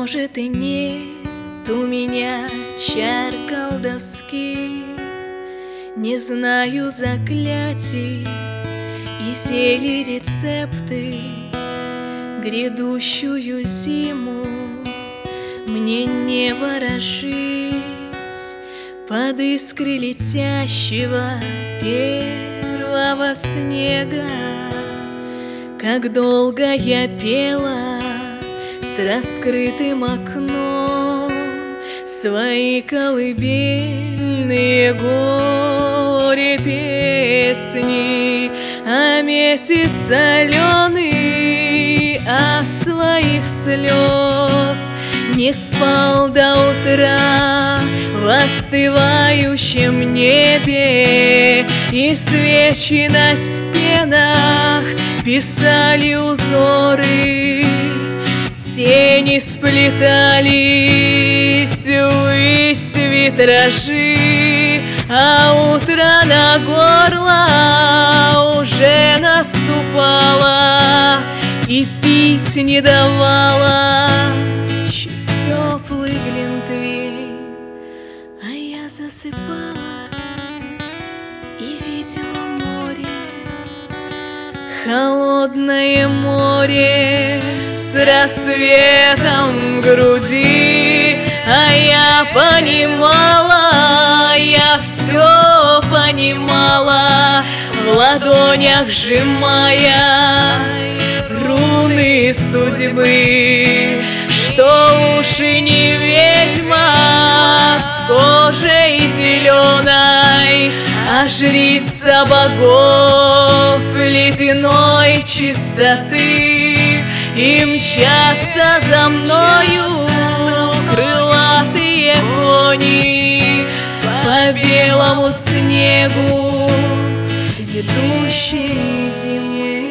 Может, и нет у меня чар колдовских, не знаю заклятий и зелий рецепты. Грядущую зиму мне не ворожить под искры летящего первого снега. Как долго я пела с раскрытым окном свои колыбельные горе песни, а месяц соленый от своих слез не спал до утра в остывающем небе, и свечи на стенах писали узоры, тени сплетались ввысь витражи, а утро на горло уже наступало и пить не давала чуть теплый глинтвейн. А я засыпала и видела море, холодное море с рассветом в груди. А я понимала, я все понимала, в ладонях сжимая руны судьбы, что уж и не ведьма с кожей зеленой, а жрица богов ледяной чистоты. И мчатся за мною крылатые кони по белому снегу грядущей зимы.